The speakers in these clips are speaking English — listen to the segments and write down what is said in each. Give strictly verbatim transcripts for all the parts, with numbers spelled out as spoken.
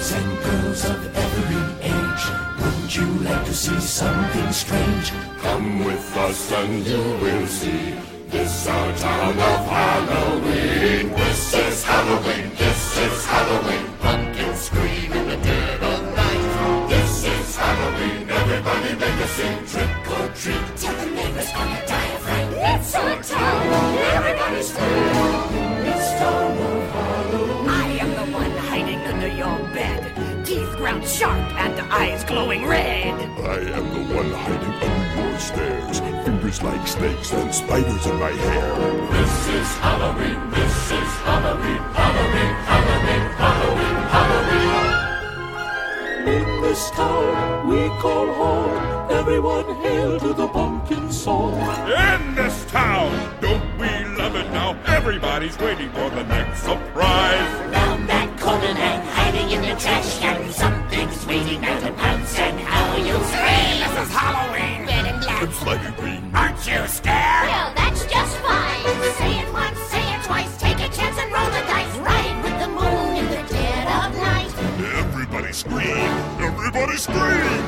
boys and girls of every age, wouldn't you like to see something strange? Come with us and you will see. This our town of Halloween. This is Halloween, this is Halloween. Pumpkins scream in the dead of night. This is Halloween, everybody make a scene. Trick or treat, till the neighbors gonna die of fright. It's our town, everybody scream. This town of Halloween. I am the one hiding under your bed, teeth ground sharp and eyes glowing red. I am the one hiding under your stairs, fingers like snakes and spiders in my hair. This is Halloween, this is Halloween, Halloween, Halloween, Halloween, Halloween. In this town we call home, everyone hail to the pumpkin song. In this town, don't we love it now? Everybody's waiting for the next surprise. Round that corner and hiding in your trash can, something's waiting there to pounce and how you'll scream. This is Halloween. Red and black. It's slimy green. Aren't you scared? Well, that's just fine. Say it once, say it twice, take a chance and roll the dice. Ride with the moon in the dead of night. Everybody scream, everybody scream.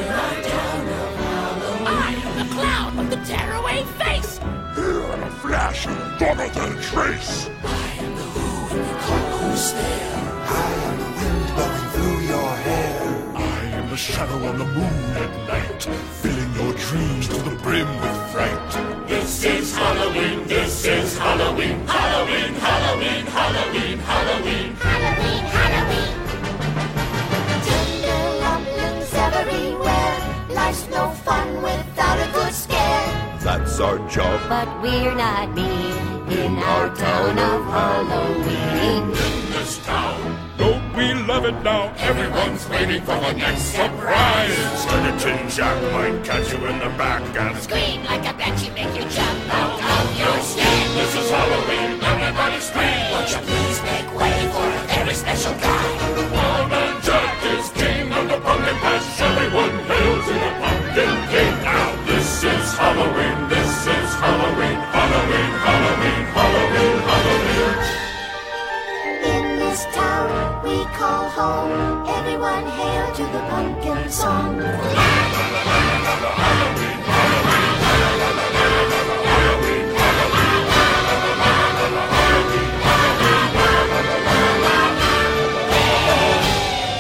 I am the clown with the tearaway face. Here in a flash, gone without a trace. I am the who in the cold stare. I am the wind blowing through your hair. I am the shadow on the moon at night, filling your dreams to the brim with fright. This is Halloween, this is Halloween, Halloween, Halloween, Halloween, Halloween. Halloween, Halloween. Tender lumpions everywhere. Life's no fun without a good scare. That's our job. But we're not mean in our town of Halloween. In this town, Don't we love it now? Everyone's waiting for the next surprise. Skeleton Jack might catch you in the back and Scream like a banshee, make you jump out of your skin. this is Halloween, everybody scream. Won't you please make way for a very special guy? Old Man Jack is king of the pumpkin patch. Everyone hail to the pumpkin king. Now this is Halloween, this is Halloween, Halloween, Halloween, Halloween, Halloween. In this town we call home, everyone hail to the pumpkin song. Halloween.